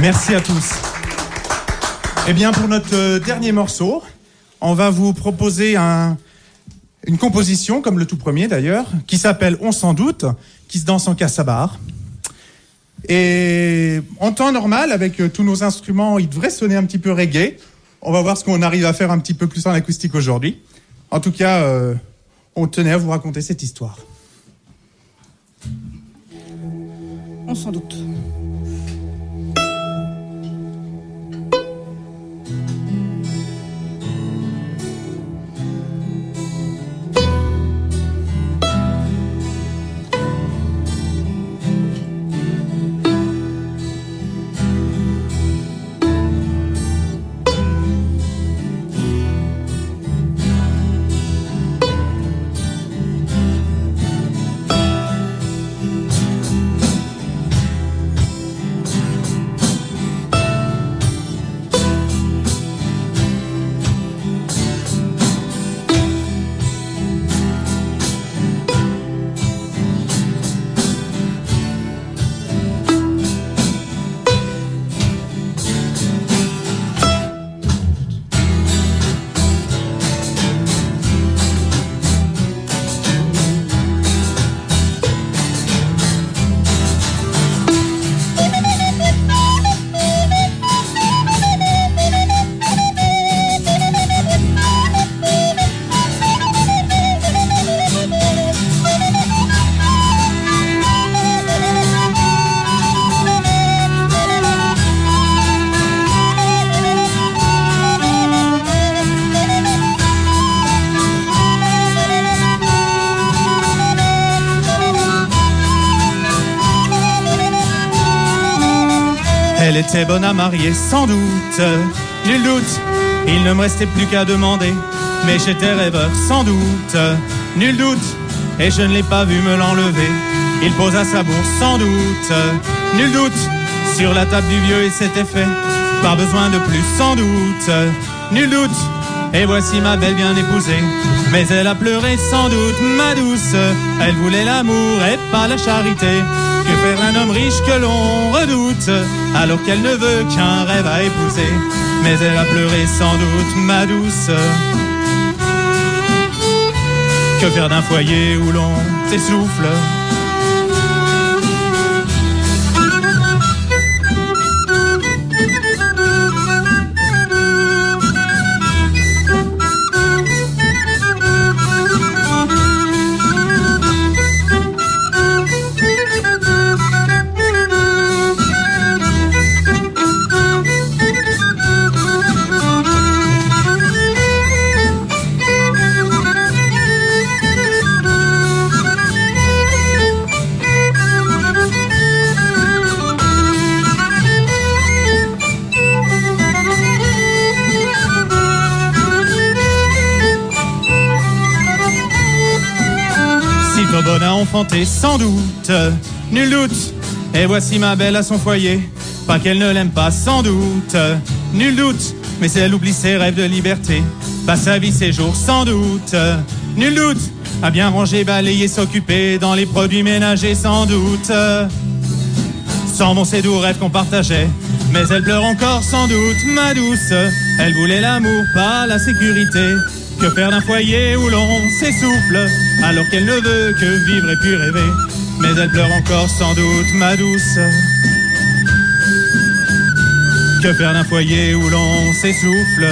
Merci à tous. Eh bien, pour notre euh, dernier morceau, on va vous proposer un, une composition, comme le tout premier d'ailleurs, qui s'appelle On s'en doute, qui se danse en cassabar. Et en temps normal, avec euh, tous nos instruments, il devrait sonner un petit peu reggae. On va voir ce qu'on arrive à faire un petit peu plus en acoustique aujourd'hui. En tout cas, euh, on tenait à vous raconter cette histoire. On s'en doute. Elle était bonne à marier, sans doute, nul doute, il ne me restait plus qu'à demander. Mais j'étais rêveur, sans doute, nul doute, et je ne l'ai pas vu me l'enlever. Il posa sa bourse, sans doute, nul doute, sur la table du vieux et c'était fait. Pas besoin de plus, sans doute, nul doute, et voici ma belle bien épousée. Mais elle a pleuré, sans doute, ma douce, elle voulait l'amour et pas la charité. Que faire un homme riche que l'on redoute, alors qu'elle ne veut qu'un rêve à épouser. Mais elle a pleuré sans doute, ma douce. Que faire d'un foyer où l'on s'essouffle? Bonne à enfanter, sans doute, nul doute. Et voici ma belle à son foyer. Pas qu'elle ne l'aime pas, sans doute, nul doute. Mais elle oublie ses rêves de liberté. Passe sa vie, ses jours, sans doute, nul doute. À bien ranger, balayer, s'occuper dans les produits ménagers, sans doute. Sans bon ces doux rêves qu'on partageait. Mais elle pleure encore, sans doute, ma douce. Elle voulait l'amour, pas la sécurité. Que faire d'un foyer où l'on s'essouffle, alors qu'elle ne veut que vivre et puis rêver. Mais elle pleure encore sans doute, ma douce. Que faire d'un foyer où l'on s'essouffle?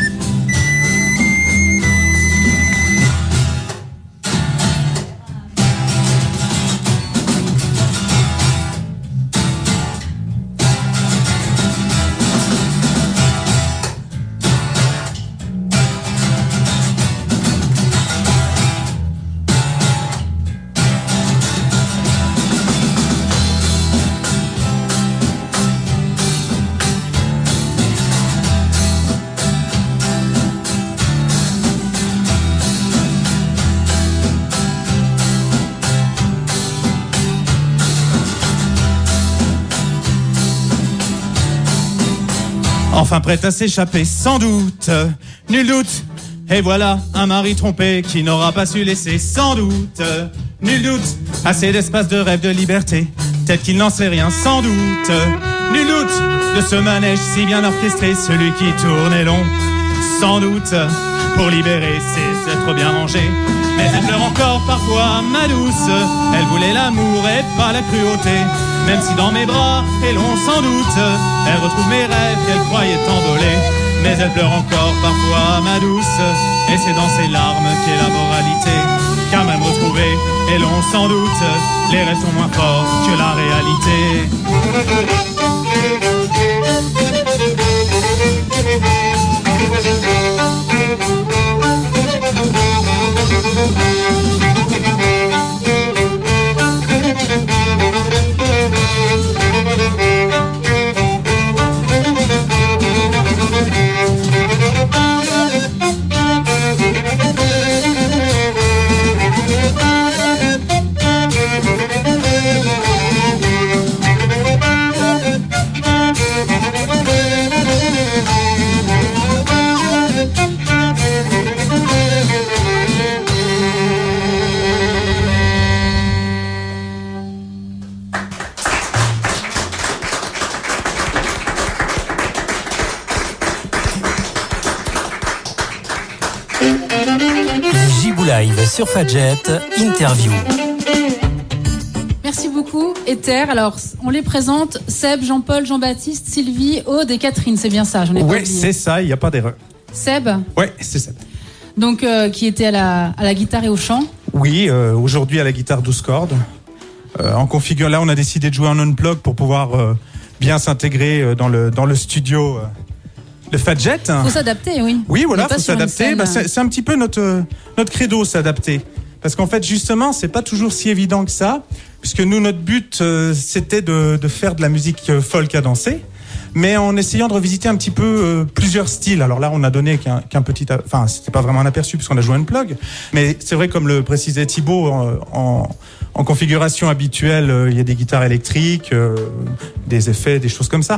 Enfin prête à s'échapper, sans doute, nul doute. Et voilà un mari trompé qui n'aura pas su laisser, sans doute, nul doute. Assez d'espace de rêve de liberté, peut-être qu'il n'en sait rien, sans doute, Nul doute de ce manège si bien orchestré, celui qui tourne est long, sans doute, pour libérer ses êtres bien mangés. Mais elle pleure encore parfois, ma douce, elle voulait l'amour et pas la cruauté. Même si dans mes bras est long sans doute, elle retrouve mes rêves qu'elle croyait envolés. Mais elle pleure encore parfois, ma douce, et c'est dans ses larmes qu'est la moralité. Car même retrouver est long sans doute, les rêves sont moins forts que la réalité. Live sur Fadjet, interview. Merci beaucoup, Ether. Alors, on les présente, Seb, Jean-Paul, Jean-Baptiste, Sylvie, Aude et Catherine, c'est bien ça, j'en ai pas oublié. Oui, c'est ça, il n'y a pas d'erreur. Seb ? Oui, c'est Seb. Donc, euh, qui était à la, à la guitare et au chant ? Oui, euh, aujourd'hui à la guitare douze cordes. Euh, en configure, là, on a décidé de jouer en unplug pour pouvoir euh, bien s'intégrer dans le, dans le studio. Euh, Le Fadjet. Faut s'adapter, oui. Oui, voilà, faut s'adapter. Bah, c'est, c'est un petit peu notre notre credo, s'adapter. Parce qu'en fait, justement, c'est pas toujours si évident que ça, puisque nous, notre but, euh, c'était de de faire de la musique folk à danser, mais en essayant de revisiter un petit peu euh, plusieurs styles. Alors là, on a donné qu'un, qu'un petit, enfin, c'était pas vraiment un aperçu puisqu'on a joué un plug, mais c'est vrai, comme le précisait Thibaut, en, en En configuration habituelle, euh, il y a des guitares électriques, euh, des effets, des choses comme ça.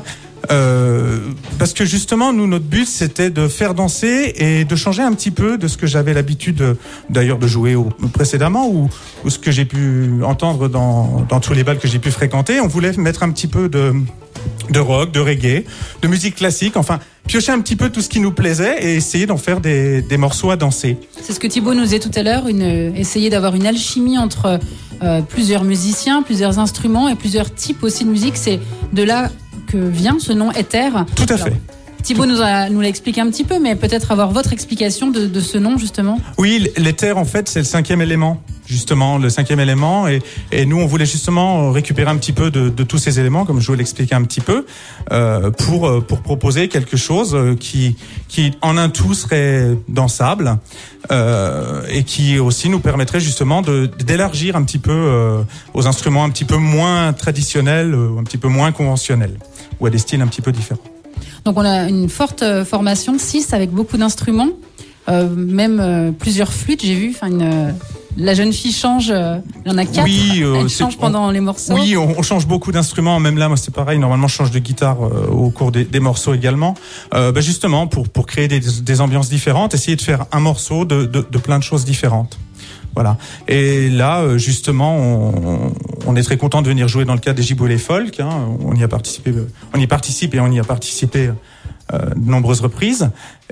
Euh, parce que justement, nous, notre but, c'était de faire danser et de changer un petit peu de ce que j'avais l'habitude, euh, d'ailleurs, de jouer au, précédemment ou, ou ce que j'ai pu entendre dans, dans tous les bals que j'ai pu fréquenter. On voulait mettre un petit peu de, de rock, de reggae, de musique classique, enfin, piocher un petit peu tout ce qui nous plaisait et essayer d'en faire des, des morceaux à danser. C'est ce que Thibaut nous disait tout à l'heure, une, essayer d'avoir une alchimie entre euh, plusieurs musiciens, plusieurs instruments et plusieurs types aussi de musique. C'est de là que vient ce nom Ether. Tout à fait. Alors, Thibaut nous, a, nous l'a expliqué un petit peu, mais peut-être avoir votre explication de, de ce nom, justement. Oui, l'éther, en fait, c'est le cinquième élément, justement, le cinquième élément. Et, et nous, on voulait justement récupérer un petit peu de, de tous ces éléments, comme je vous l'expliquais un petit peu, euh, pour, pour proposer quelque chose qui, qui, en un tout, serait dansable euh, et qui aussi nous permettrait justement de, d'élargir un petit peu euh, aux instruments un petit peu moins traditionnels, ou un petit peu moins conventionnels, ou à des styles un petit peu différents. Donc on a une forte formation, six avec beaucoup d'instruments, euh, même euh, plusieurs flûtes, j'ai vu. Enfin, une, euh, la jeune fille change, euh, il y en a quatre. Oui, euh, elle change pendant on, les morceaux. Oui, on, on change beaucoup d'instruments. Même là, moi, c'est pareil. Normalement, je change de guitare euh, au cours des, des morceaux également. Euh, bah, justement, pour pour créer des, des ambiances différentes, essayer de faire un morceau de de, de plein de choses différentes. Voilà. Et là, justement, on, on est très content de venir jouer dans le cadre des Giboulées Folk. Hein. On y a participé, on y participe et on y a participé euh, de nombreuses reprises.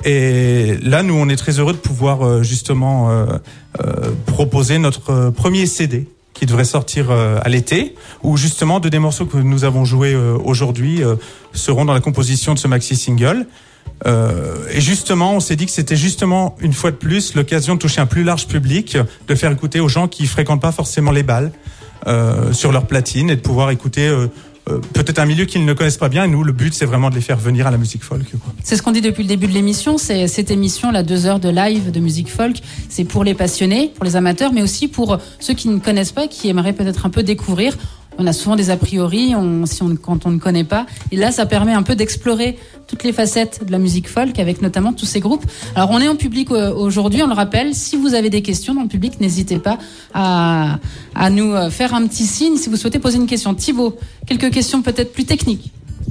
Et là, nous, on est très heureux de pouvoir euh, justement euh, euh, proposer notre premier C D qui devrait sortir euh, à l'été, où justement deux des morceaux que nous avons joués euh, aujourd'hui euh, seront dans la composition de ce maxi single. Euh, et justement, on s'est dit que c'était justement une fois de plus l'occasion de toucher un plus large public, de faire écouter aux gens qui fréquentent pas forcément les bals euh, sur leur platine et de pouvoir écouter euh, euh, peut-être un milieu qu'ils ne connaissent pas bien. Et nous, le but, c'est vraiment de les faire venir à la musique folk, quoi. C'est ce qu'on dit depuis le début de l'émission. C'est cette émission, la deux heures de live de musique folk. C'est pour les passionnés, pour les amateurs, mais aussi pour ceux qui ne connaissent pas, qui aimeraient peut-être un peu découvrir. On a souvent des a priori, on, si on, quand on ne connaît pas. Et là, ça permet un peu d'explorer toutes les facettes de la musique folk, avec notamment tous ces groupes. Alors, on est en public aujourd'hui, on le rappelle. Si vous avez des questions dans le public, n'hésitez pas à, à nous faire un petit signe si vous souhaitez poser une question. Thibaut, quelques questions peut-être plus techniques.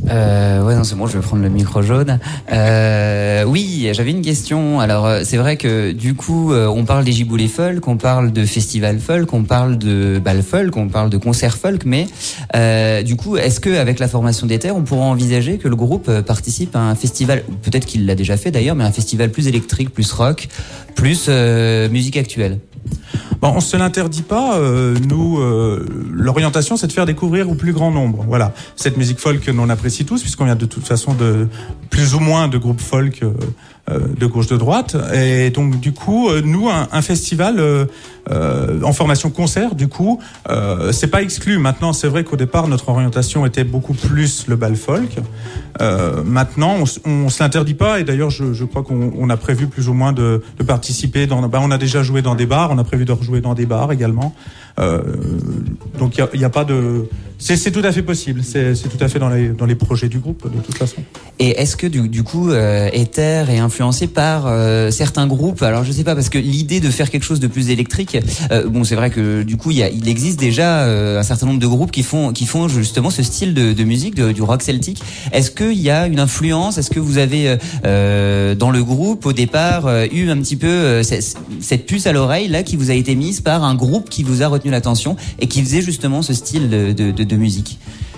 Euh, ouais, non, c'est bon, je vais prendre le micro jaune. Euh, oui, j'avais une question. Alors, c'est vrai que du coup, on parle des giboulées folk, on parle de festival folk, on parle de bal folk, on parle de concert folk, mais euh, du coup, est-ce que avec la formation d'Ether, on pourra envisager que le groupe participe à un festival, peut-être qu'il l'a déjà fait d'ailleurs, mais un festival plus électrique, plus rock, plus euh, musique actuelle? Bon, on se l'interdit pas. Euh, nous, euh, l'orientation, c'est de faire découvrir au plus grand nombre. Voilà, cette musique folk que l'on apprécie tous, puisqu'on vient de toute façon de plus ou moins de groupes folk euh, euh, de gauche de droite. Et donc, du coup, euh, nous, un, un festival euh, euh, en formation concert, du coup, euh, c'est pas exclu. Maintenant, c'est vrai qu'au départ, notre orientation était beaucoup plus le bal folk. Euh, maintenant, on, on se l'interdit pas. Et d'ailleurs, je, je crois qu'on on a prévu plus ou moins de, de participer. Dans, bah, on a déjà joué dans des bars. On a prévu de rejouer dans des bars également. Euh, donc il y a, y a pas de, c'est, c'est tout à fait possible. C'est, c'est tout à fait dans les dans les projets du groupe de toute façon. Et est-ce que du, du coup, euh, Ether est influencé par euh, certains groupes? Alors je sais pas, parce que l'idée de faire quelque chose de plus électrique, euh, bon, c'est vrai que du coup, il y a, il existe déjà euh, un certain nombre de groupes qui font qui font justement ce style de, de musique, de, du rock celtique. Est-ce qu'il y a une influence? Est-ce que vous avez euh, dans le groupe au départ euh, eu un petit peu euh, cette, cette puce à l'oreille là qui vous a été mise par un groupe qui vous a retenu l'attention et qui faisait justement ce style de, de, de, de musique?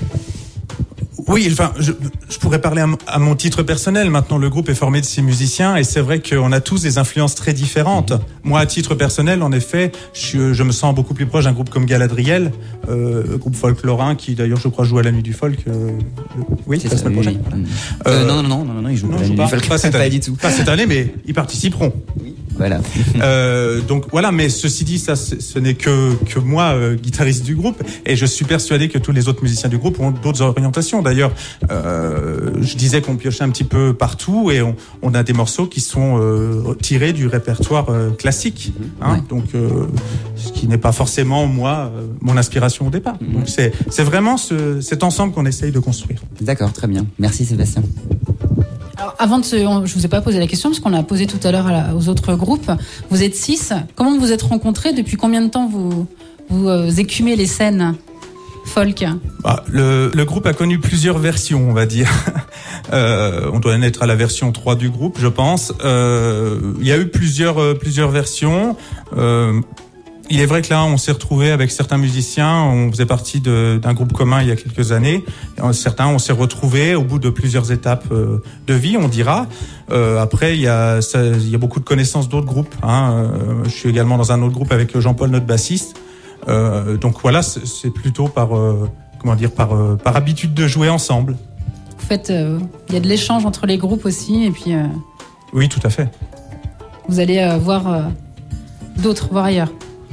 Oui, enfin, je, je pourrais parler à, à mon titre personnel. Maintenant, le groupe est formé de six musiciens et c'est vrai qu'on a tous des influences très différentes. Mmh. Moi, à titre personnel, en effet, je, je me sens beaucoup plus proche d'un groupe comme Galadriel, euh, groupe folk lorrain qui, d'ailleurs, je crois, joue à la Nuit du Folk. Euh, oui, c'est la ça, semaine oui, prochaine. Oui. Euh, euh, non, non, non, non, non, ils jouent non, à la Nuit du Folk. Pas cette année, pas du tout. Pas cette année, mais ils participeront. Oui. Voilà. euh, donc voilà, mais ceci dit, ça, ce n'est que que moi, euh, guitariste du groupe, et je suis persuadé que tous les autres musiciens du groupe ont d'autres orientations. D'ailleurs, euh, je disais qu'on piochait un petit peu partout, et on, on a des morceaux qui sont euh, tirés du répertoire euh, classique, hein, ouais. Donc euh, ce qui n'est pas forcément moi euh, mon inspiration au départ. Mm-hmm. Donc c'est c'est vraiment ce, cet ensemble qu'on essaye de construire. D'accord, très bien. Merci Sébastien. Alors, avant de se, on, je vous ai pas posé la question parce qu'on l'a posé tout à l'heure à la, aux autres groupes. Vous êtes six. Comment vous vous êtes rencontrés? Depuis combien de temps vous vous euh, écumez les scènes folk? Bah, le, le groupe a connu plusieurs versions, on va dire. euh, on doit en être à la version trois du groupe, je pense. Euh, il y a eu plusieurs euh, plusieurs versions. Euh, Il est vrai que là, on s'est retrouvé avec certains musiciens. On faisait partie de, d'un groupe commun il y a quelques années. Certains, on s'est retrouvés au bout de plusieurs étapes euh, de vie, on dira. Euh, après, il y a, ça, il y a beaucoup de connaissances d'autres groupes. Hein. Euh, je suis également dans un autre groupe avec Jean-Paul, notre bassiste. Euh, donc voilà, c'est, c'est plutôt par, euh, comment dire, par, euh, par habitude de jouer ensemble. Vous faites, euh, il y a de l'échange entre les groupes aussi, et puis. Euh, oui, tout à fait. Vous allez euh, voir euh, d'autres, voir ailleurs.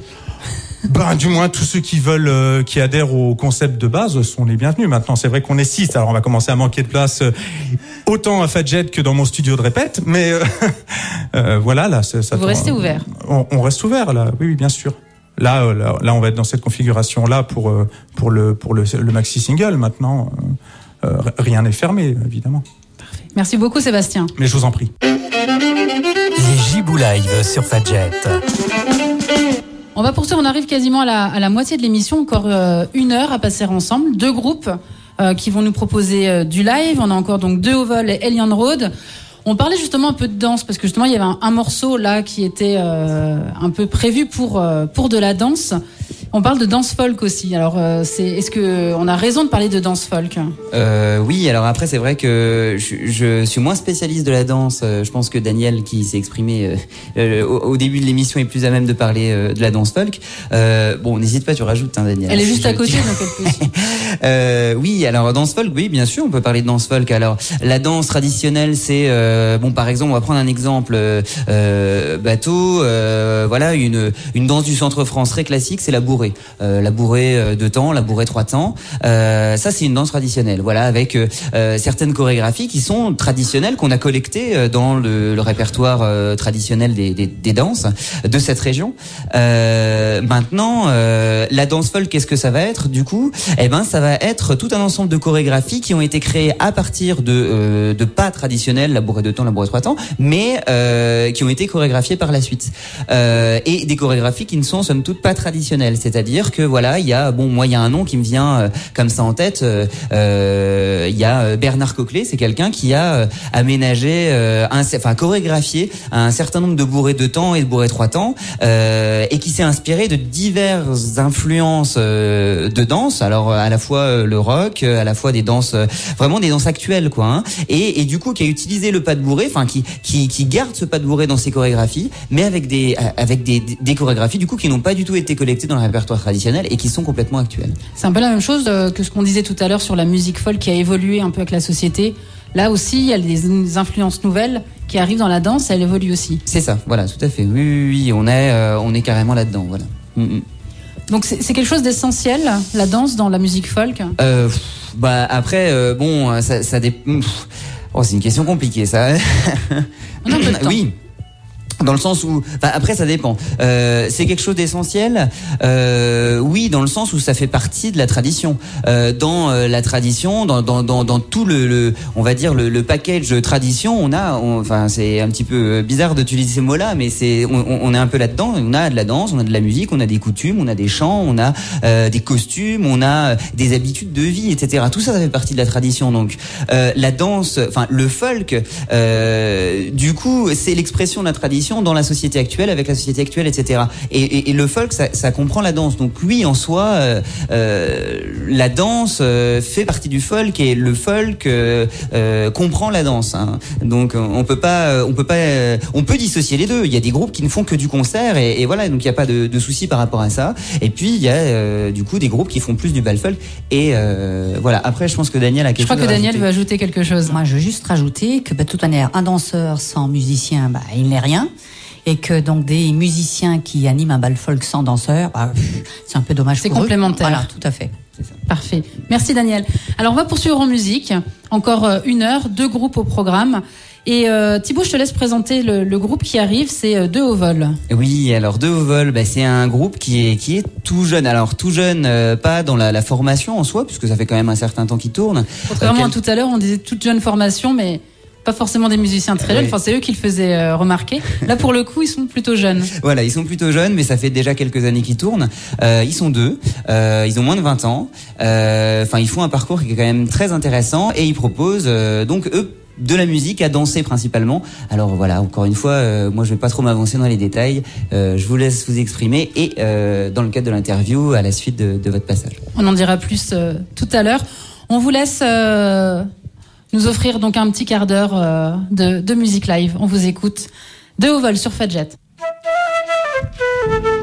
Ben, du moins, tous ceux qui veulent, euh, qui adhèrent au concept de base sont les bienvenus. Maintenant, c'est vrai qu'on est six, alors on va commencer à manquer de place euh, autant à Fadjet que dans mon studio de répète, mais euh, euh, voilà, là, ça. Vous restez ouvert. On, on reste ouvert, là. Oui, oui, bien sûr. Là, euh, là, là, on va être dans cette configuration-là pour euh, pour le pour le, le maxi single. Maintenant, euh, euh, rien n'est fermé, évidemment. Parfait. Merci beaucoup, Sébastien. Mais je vous en prie. Les Gibou Live sur Fadjet. On va poursuivre, on arrive quasiment à la, à la moitié de l'émission, encore euh, une heure à passer ensemble. Deux groupes euh, qui vont nous proposer euh, du live. On a encore donc deux au vol et Elian Road. On parlait justement un peu de danse parce que justement il y avait un, un morceau là qui était euh, un peu prévu pour euh, pour de la danse. On parle de danse folk aussi. Alors, euh, c'est, est-ce que on a raison de parler de danse folk? euh, Oui. Alors après, c'est vrai que je, je suis moins spécialiste de la danse. Je pense que Daniel, qui s'est exprimé euh, au, au début de l'émission, est plus à même de parler euh, de la danse folk. Euh, bon, n'hésite pas, tu rajoutes, hein, Daniel. Elle est juste à côté, donc elle peut aussi. euh, oui. Alors danse folk, oui, bien sûr, on peut parler de danse folk. Alors la danse traditionnelle, c'est euh, bon, par exemple, on va prendre un exemple euh, bateau. Euh, voilà, une une danse du centre France très classique, c'est la bourrée. Euh, la bourrée de temps, la bourrée trois temps. Euh, ça, c'est une danse traditionnelle. Voilà, avec euh, certaines chorégraphies qui sont traditionnelles, qu'on a collectées dans le, le répertoire euh, traditionnel des, des, des danses de cette région. Euh, maintenant, euh, la danse folk, qu'est-ce que ça va être du coup? Eh ben, ça va être tout un ensemble de chorégraphies qui ont été créées à partir de euh, de pas traditionnels, la bourrée de temps, la bourrée trois temps, mais euh, qui ont été chorégraphiées par la suite. Euh, et des chorégraphies qui ne sont somme toute pas traditionnelles. C'est c'est-à-dire que voilà, il y a bon, moi il y a un nom qui me vient euh, comme ça en tête. Euh, euh, il y a Bernard Coquelet, c'est quelqu'un qui a euh, aménagé, euh, un, enfin chorégraphié un certain nombre de bourrées de temps et de bourrées trois temps, euh, et qui s'est inspiré de diverses influences euh, de danse. Alors à la fois euh, le rock, à la fois des danses, euh, vraiment des danses actuelles, quoi. Hein, et, et du coup qui a utilisé le pas de bourrée, enfin qui, qui qui garde ce pas de bourrée dans ses chorégraphies, mais avec des avec des, des chorégraphies du coup qui n'ont pas du tout été collectées dans le répertoire traditionnel et qui sont complètement actuelles. C'est un peu la même chose que ce qu'on disait tout à l'heure sur la musique folk qui a évolué un peu avec la société. Là aussi, il y a des influences nouvelles qui arrivent dans la danse, elle évolue aussi. C'est ça, voilà, tout à fait. Oui, oui, oui, on est, euh, on est carrément là-dedans, voilà. Mm-mm. Donc c'est, c'est quelque chose d'essentiel, la danse dans la musique folk. Euh, pff, bah après, euh, bon, ça, ça dépend. Oh, c'est une question compliquée, ça. On a un peu de temps. Oui. Dans le sens où, enfin, après ça dépend. Euh, c'est quelque chose d'essentiel. Euh, oui, dans le sens où ça fait partie de la tradition. Euh, dans euh, la tradition, dans dans dans, dans tout le, le, on va dire le, le package tradition, on a, on, enfin c'est un petit peu bizarre d'utiliser ces mots-là, mais c'est, on, on est un peu là-dedans. On a de la danse, on a de la musique, on a des coutumes, on a des chants, on a euh, des costumes, on a des habitudes de vie, et cetera. Tout ça, ça fait partie de la tradition. Donc euh, la danse, enfin le folk, euh, du coup, c'est l'expression de la tradition dans la société actuelle, avec la société actuelle, et cetera. Et, et, et le folk, ça, ça comprend la danse. Donc oui, en soi, euh, euh, la danse euh, fait partie du folk et le folk euh, euh, comprend la danse. Hein. Donc on peut pas, on peut pas, euh, on peut dissocier les deux. Il y a des groupes qui ne font que du concert et, et voilà, donc il n'y a pas de, de souci par rapport à ça. Et puis il y a euh, du coup des groupes qui font plus du bal folk. Et euh, voilà. Après, je pense que Daniel a quelque chose à Je crois que Daniel rajouter. veut ajouter quelque chose. Moi, je veux juste rajouter que, bah, de toute manière, un danseur sans musicien, bah, il n'est rien. Et que donc des musiciens qui animent un bal folk sans danseur, bah, c'est un peu dommage C'est pour eux. complémentaire. Voilà, tout à fait. C'est ça. Parfait. Merci Daniel. Alors on va poursuivre en musique. Encore euh, une heure, deux groupes au programme. Et euh, Thibaut, je te laisse présenter le, le groupe qui arrive, c'est euh, Deux Hauts Vols. Oui, alors Deux Hauts Vols, bah, c'est un groupe qui est qui est tout jeune. Alors tout jeune, euh, pas dans la, la formation en soi, puisque ça fait quand même un certain temps qu'ils tournent. Contrairement Euh, à tout à l'heure, on disait toute jeune formation, mais pas forcément des musiciens très jeunes. Oui. Enfin, c'est eux qui le faisaient euh, remarquer. Là, pour le coup, ils sont plutôt jeunes. Voilà, ils sont plutôt jeunes, mais ça fait déjà quelques années qu'ils tournent. Euh, ils sont deux, euh, ils ont moins de vingt ans. Euh, Enfin, ils font un parcours qui est quand même très intéressant et ils proposent euh, donc eux de la musique à danser principalement. Alors voilà, encore une fois, euh, moi je vais pas trop m'avancer dans les détails. Euh, je vous laisse vous exprimer et euh, dans le cadre de l'interview, à la suite de, de votre passage. On en dira plus euh, tout à l'heure. On vous laisse euh, nous offrir donc un petit quart d'heure euh, de, de musique live. On vous écoute. Deux Hauts Vols sur Fadjet.